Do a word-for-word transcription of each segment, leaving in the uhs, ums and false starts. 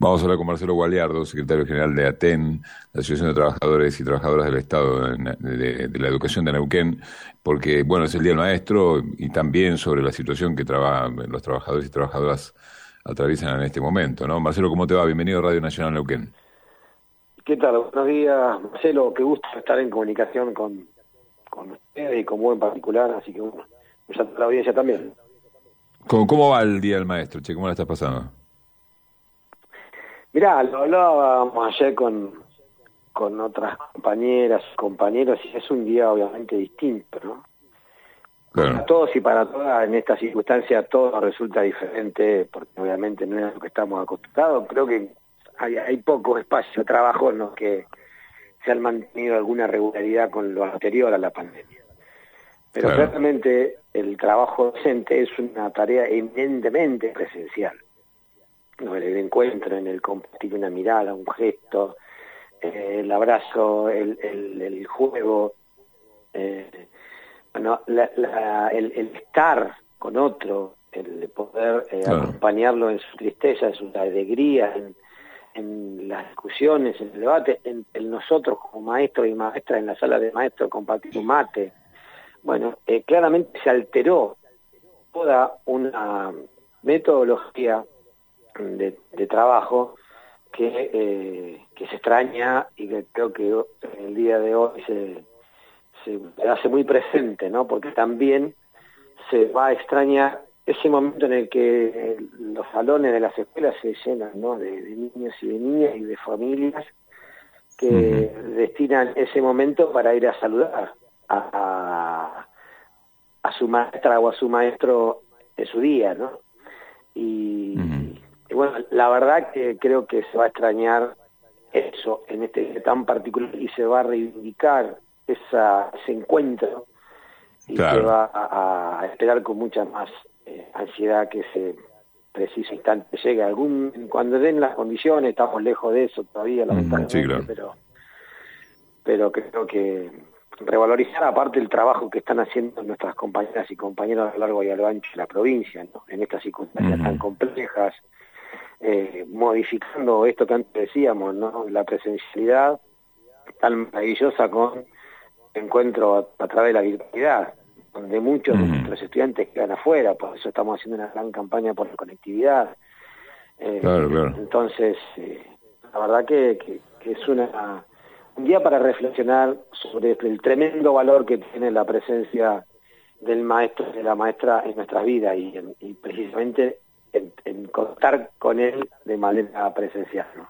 Vamos a hablar con Marcelo Gualiardo, secretario general de ATEN, la Asociación de Trabajadores y Trabajadoras del Estado de, de, de la Educación de Neuquén, porque, bueno, es el Día del Maestro y también sobre la situación que traba, los trabajadores y trabajadoras atraviesan en este momento, ¿no? Marcelo, ¿cómo te va? Bienvenido a Radio Nacional Neuquén. ¿Qué tal? Buenos días, Marcelo. Qué gusto estar en comunicación con, con ustedes y con vos en particular, así que bueno, ya la audiencia también. ¿Cómo, ¿Cómo va el Día del Maestro, che? ¿Cómo la estás pasando? Mirá, lo hablábamos ayer con, con otras compañeras, compañeros, y es un día obviamente distinto, ¿no? Claro. Para todos y para todas, en esta circunstancia, todo resulta diferente, porque obviamente no es lo que estamos acostumbrados. Creo que hay, hay pocos espacios de trabajo en los que se han mantenido alguna regularidad con lo anterior a la pandemia. Pero Claro. claramente el trabajo docente es una tarea eminentemente presencial. ¿No? El encuentro, en el compartir una mirada, un gesto, eh, el abrazo, el, el, el juego, eh, bueno, la, la, el, el estar con otro, el poder eh, Claro. acompañarlo en su tristeza, en su alegría, en, en las discusiones, en el debate, en, en nosotros como maestros y maestras en la sala de maestros compartir un mate. Bueno, eh, claramente se alteró toda una metodología de, de trabajo que, eh, que se extraña y que creo que el día de hoy se, se hace muy presente, ¿no? Porque también se va a extrañar ese momento en el que los salones de las escuelas se llenan, ¿no? de, de niños y de niñas y de familias que uh-huh. destinan ese momento para ir a saludar a, a, a su maestra o a su maestro en su día, ¿no? Y, uh-huh. y bueno, la verdad que creo que se va a extrañar eso en este día tan particular y se va a reivindicar esa, ese encuentro y claro. se va a, a esperar con mucha más eh, ansiedad que ese preciso instante llegue. Algún, cuando den las condiciones, estamos lejos de eso todavía, lamentablemente, uh-huh. sí, claro. pero, pero creo que revalorizar aparte el trabajo que están haciendo nuestras compañeras y compañeros a lo largo y a lo ancho de la provincia, ¿no? En estas circunstancias uh-huh. tan complejas, eh, modificando esto que antes decíamos, ¿no? La presencialidad tan maravillosa con encuentro a, a través de la virtualidad, donde muchos uh-huh. de nuestros estudiantes quedan afuera, por eso estamos haciendo una gran campaña por la conectividad. Eh, claro, claro. Entonces, eh, la verdad que, que, que es una un día para reflexionar sobre el tremendo valor que tiene la presencia del maestro y de la maestra en nuestras vidas y, en, y precisamente en, en contar con él de manera presencial, ¿no?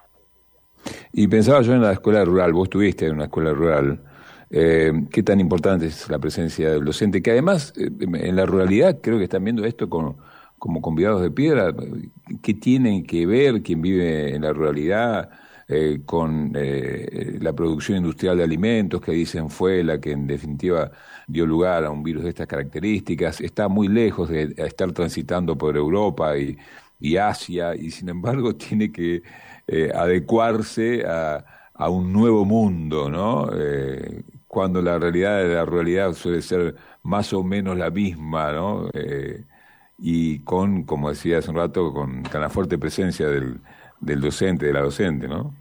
Y pensaba yo en la escuela rural, vos estuviste en una escuela rural, eh, qué tan importante es la presencia del docente, que además eh, en la ruralidad creo que están viendo esto con, como convidados de piedra, qué tienen que ver quien vive en la ruralidad eh, con eh, la producción industrial de alimentos, que dicen fue la que en definitiva dio lugar a un virus de estas características, está muy lejos de estar transitando por Europa y, y Asia, y sin embargo tiene que eh, adecuarse a, a un nuevo mundo, ¿no? Eh, cuando la realidad de la ruralidad suele ser más o menos la misma, ¿no? Eh, y con, como decía hace un rato, con, con la fuerte presencia del, del docente, de la docente, ¿no?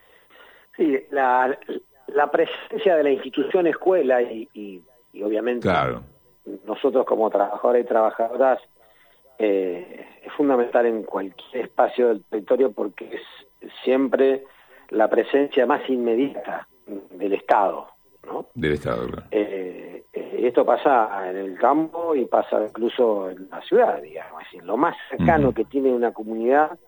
Sí, la, la presencia de la institución escuela y, y, y obviamente claro. nosotros como trabajadores y trabajadoras eh, es fundamental en cualquier espacio del territorio porque es siempre la presencia más inmediata del Estado, ¿no? Del Estado, claro. Eh, eh, esto pasa en el campo y pasa incluso en la ciudad, digamos, es decir, lo más cercano uh-huh. que tiene una comunidad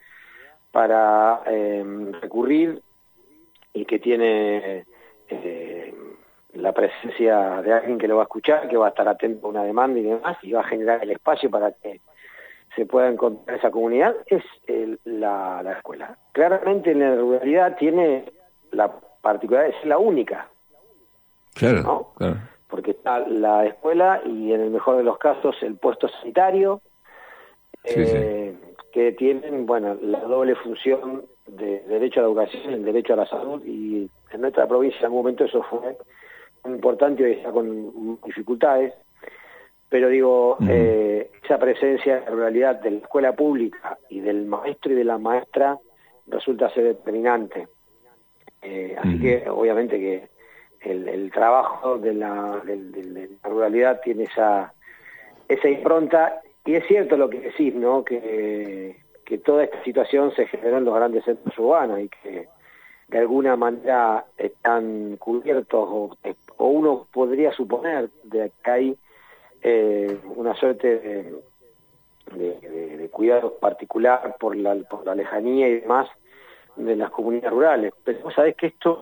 para eh, recurrir y que tiene eh, la presencia de alguien que lo va a escuchar, que va a estar atento a una demanda y demás, y va a generar el espacio para que se pueda encontrar esa comunidad, es el, la, la escuela. Claramente en la ruralidad tiene la particularidad, es la única, claro, ¿no? Claro. Porque está la escuela y en el mejor de los casos el puesto sanitario, sí, eh, sí. que tienen, bueno, la doble función de derecho a la educación y el derecho a la salud, y en nuestra provincia en algún momento eso fue muy importante y hoy está con dificultades, pero digo, uh-huh. eh, esa presencia en realidad de la escuela pública y del maestro y de la maestra resulta ser determinante. Eh, así Mm. que obviamente que el, el trabajo de la, de, de, de la ruralidad tiene esa, esa impronta, y es cierto lo que decís, ¿no? Que, que toda esta situación se generó en los grandes centros urbanos y que de alguna manera están cubiertos, o, o uno podría suponer de que hay eh, una suerte de, de, de, de cuidado particular por la, por la lejanía y demás de las comunidades rurales. Pero vos sabés que esto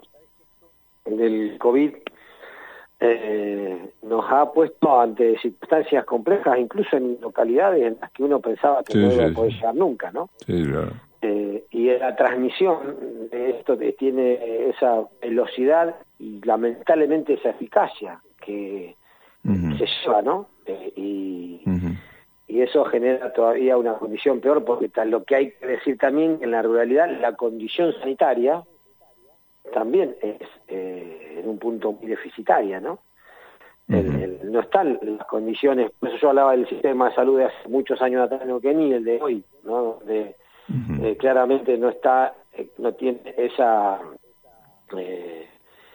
del COVID eh, nos ha puesto ante circunstancias complejas, incluso en localidades en las que uno pensaba que Sí, no sí, iba a poder sí. llegar nunca, ¿no? Sí, claro. Eh, y la transmisión de esto que tiene esa velocidad y lamentablemente esa eficacia que Uh-huh. se lleva, ¿no? Eh, y, Uh-huh. y eso genera todavía una condición peor, porque tal, lo que hay que decir también en la ruralidad, la condición sanitaria también es eh, en un punto muy deficitaria, ¿no? El, Uh-huh. el, no están las condiciones, por eso yo hablaba del sistema de salud de hace muchos años atrás en Neuquén y el de hoy, ¿no? De, Uh-huh. eh, claramente no está, eh, no tiene esa eh,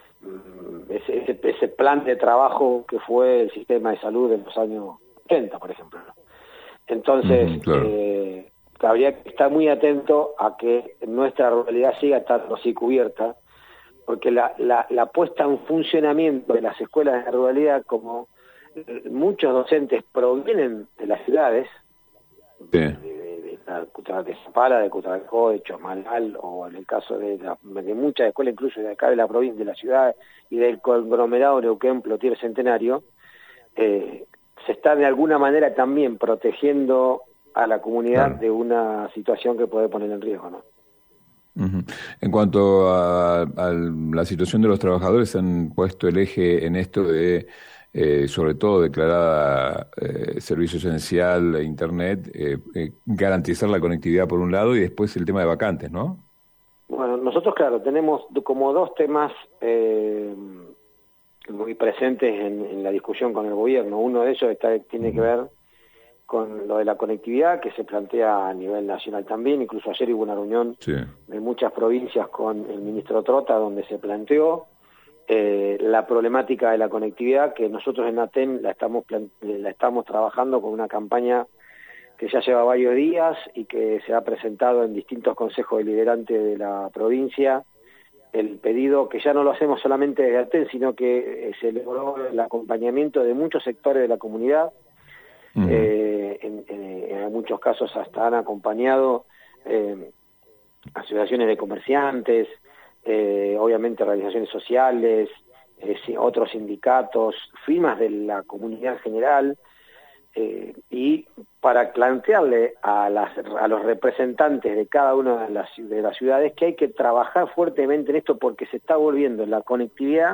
ese, ese, ese plan de trabajo que fue el sistema de salud en los años ochenta, por ejemplo, ¿no? Entonces, Uh-huh, claro. eh, habría que estar muy atento a que nuestra ruralidad siga estando así cubierta, porque la, la, la puesta en funcionamiento de las escuelas de la ruralidad, como muchos docentes provienen de las ciudades, Sí. de, de, de, de Zapala, de Cutralcó, de Chosmalal, o en el caso de, la, de muchas escuelas, incluso de acá de la provincia, de la ciudad, y del conglomerado Neuquén Plotier Centenario, eh, se está de alguna manera también protegiendo a la comunidad Claro. de una situación que puede poner en riesgo, ¿no? Uh-huh. En cuanto a, a la situación de los trabajadores, han puesto el eje en esto de, eh, sobre todo declarada eh, servicio esencial e Internet, eh, eh, garantizar la conectividad por un lado y después el tema de vacantes, ¿no? Bueno, nosotros, claro, tenemos como dos temas eh, muy presentes en, en la discusión con el gobierno. Uno de ellos está, tiene Uh-huh. que ver con lo de la conectividad, que se plantea a nivel nacional también. Incluso ayer hubo una reunión Sí. de muchas provincias con el ministro Trota, donde se planteó eh, la problemática de la conectividad, que nosotros en ATEN la estamos, la estamos trabajando con una campaña que ya lleva varios días y que se ha presentado en distintos consejos deliberantes de la provincia. El pedido, que ya no lo hacemos solamente desde ATEN, sino que eh, se logró el acompañamiento de muchos sectores de la comunidad. Uh-huh. Eh, en, en, en muchos casos hasta han acompañado eh, asociaciones de comerciantes, eh, obviamente organizaciones sociales, eh, otros sindicatos, firmas de la comunidad en general, eh, y para plantearle a, las, a los representantes de cada una de las, de las ciudades que hay que trabajar fuertemente en esto, porque se está volviendo la conectividad,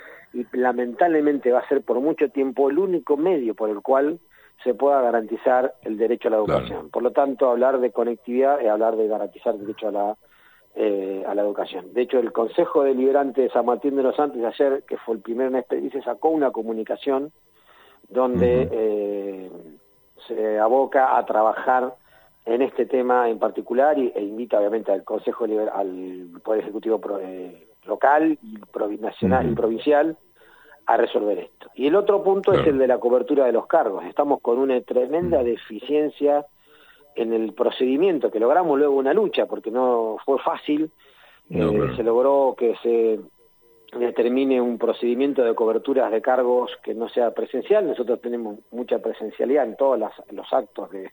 y lamentablemente va a ser por mucho tiempo el único medio por el cual se pueda garantizar el derecho a la educación. Claro. Por lo tanto, hablar de conectividad es hablar de garantizar el derecho a la, eh, a la educación. De hecho, el Consejo Deliberante de San Martín de los Andes ayer, que fue el primero en expedirse, sacó una comunicación donde uh-huh. eh, se aboca a trabajar en este tema en particular y, e invita obviamente al Consejo Liber, al Poder Ejecutivo pro, eh, local y nacional uh-huh. y provincial a resolver esto. Y el otro punto claro. es el de la cobertura de los cargos. Estamos con una tremenda uh-huh. deficiencia en el procedimiento, que logramos luego una lucha, porque no fue fácil, no, eh, claro. se logró que se determine un procedimiento de coberturas de cargos que no sea presencial. Nosotros tenemos mucha presencialidad en todos las, los actos de,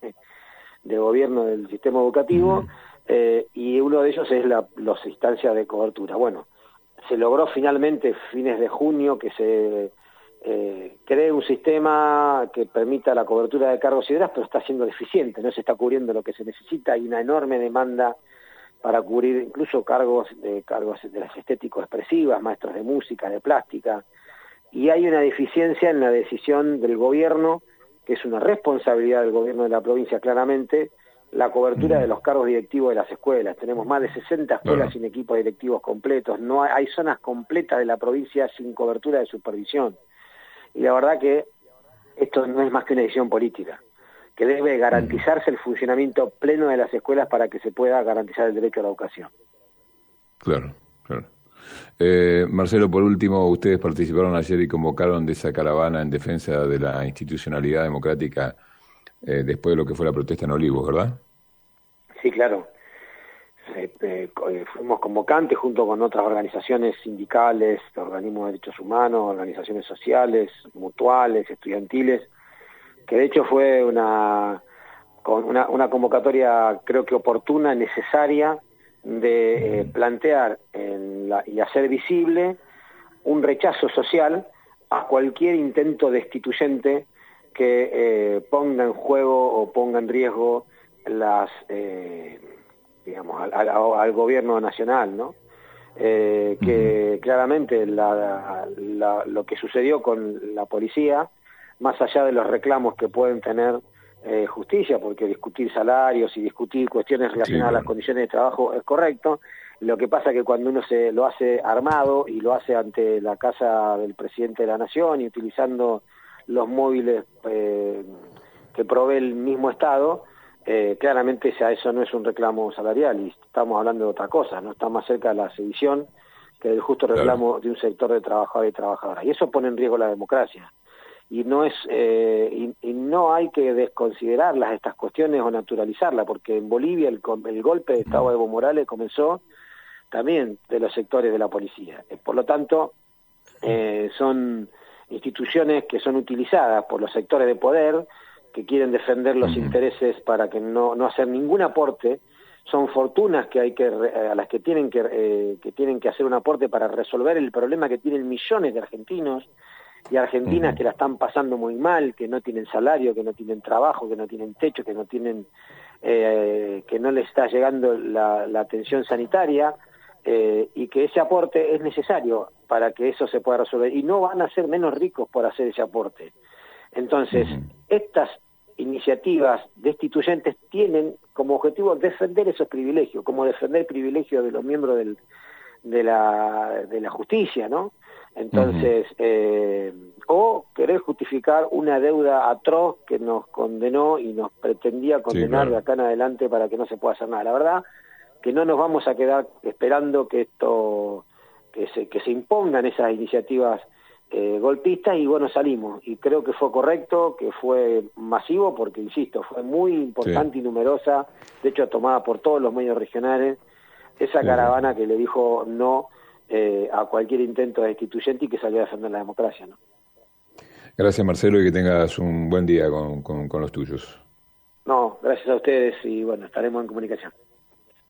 de gobierno del sistema educativo, uh-huh. eh, y uno de ellos es la, las instancias de cobertura. Bueno, se logró finalmente, fines de junio, que se eh, cree un sistema que permita la cobertura de cargos y horas, pero está siendo deficiente, no se está cubriendo lo que se necesita. Hay una enorme demanda para cubrir incluso cargos de cargos de las estéticos expresivas, maestros de música, de plástica, y hay una deficiencia en la decisión del gobierno, que es una responsabilidad del gobierno de la provincia claramente, la cobertura de los cargos directivos de las escuelas. Tenemos más de sesenta escuelas uh-huh. sin equipos directivos completos, no hay, hay zonas completas de la provincia sin cobertura de supervisión, y la verdad que esto no es más que una decisión política, que debe garantizarse el funcionamiento pleno de las escuelas para que se pueda garantizar el derecho a la educación. Claro, claro. Eh, Marcelo, por último, ustedes participaron ayer y convocaron de esa caravana en defensa de la institucionalidad democrática eh, después de lo que fue la protesta en Olivos, ¿verdad? Sí, claro. Eh, eh, fuimos convocantes junto con otras organizaciones sindicales, organismos de derechos humanos, organizaciones sociales, mutuales, estudiantiles, que de hecho fue una, con una, una convocatoria creo que oportuna, necesaria, de eh, plantear en la, y hacer visible un rechazo social a cualquier intento destituyente que eh, ponga en juego o ponga en riesgo las... Eh, digamos, al, al, al gobierno nacional, ¿no? Eh, que uh-huh. claramente la, la, lo que sucedió con la policía, más allá de los reclamos que pueden tener eh, justicia, porque discutir salarios y discutir cuestiones relacionadas sí, a las condiciones de trabajo es correcto, lo que pasa que cuando uno se lo hace armado y lo hace ante la casa del presidente de la nación y utilizando los móviles eh, que provee el mismo Estado, Eh, claramente ya eso no es un reclamo salarial y estamos hablando de otra cosa, no está más cerca de la sedición que del justo reclamo claro. de un sector de trabajadores y trabajadoras, y eso pone en riesgo la democracia y no es eh, y, y no hay que desconsiderarlas estas cuestiones o naturalizarlas, porque en Bolivia el, el golpe de Estado de Evo Morales comenzó también de los sectores de la policía, por lo tanto eh, son instituciones que son utilizadas por los sectores de poder que quieren defender los uh-huh. intereses para que no, no hacer ningún aporte, son fortunas que hay que a las que tienen que eh, que tienen que hacer un aporte para resolver el problema que tienen millones de argentinos y argentinas uh-huh. que la están pasando muy mal, que no tienen salario, que no tienen trabajo, que no tienen techo, que no tienen eh, que no les está llegando la, la atención sanitaria eh, y que ese aporte es necesario para que eso se pueda resolver y no van a ser menos ricos por hacer ese aporte. Entonces, uh-huh. estas iniciativas destituyentes tienen como objetivo defender esos privilegios, como defender el privilegio de los miembros del, de, la, de la justicia, ¿no? Entonces, uh-huh. eh, o querer justificar una deuda atroz que nos condenó y nos pretendía condenar sí, claro. de acá en adelante para que no se pueda hacer nada. La verdad que no nos vamos a quedar esperando que esto, que se, que se impongan esas iniciativas Eh, golpistas y bueno, salimos y creo que fue correcto, que fue masivo porque, insisto, fue muy importante sí. y numerosa, de hecho tomada por todos los medios regionales, esa sí. caravana que le dijo no eh, a cualquier intento destituyente y que salió a defender la democracia, ¿no? Gracias, Marcelo, y que tengas un buen día con, con, con los tuyos. No, gracias a ustedes y bueno, estaremos en comunicación.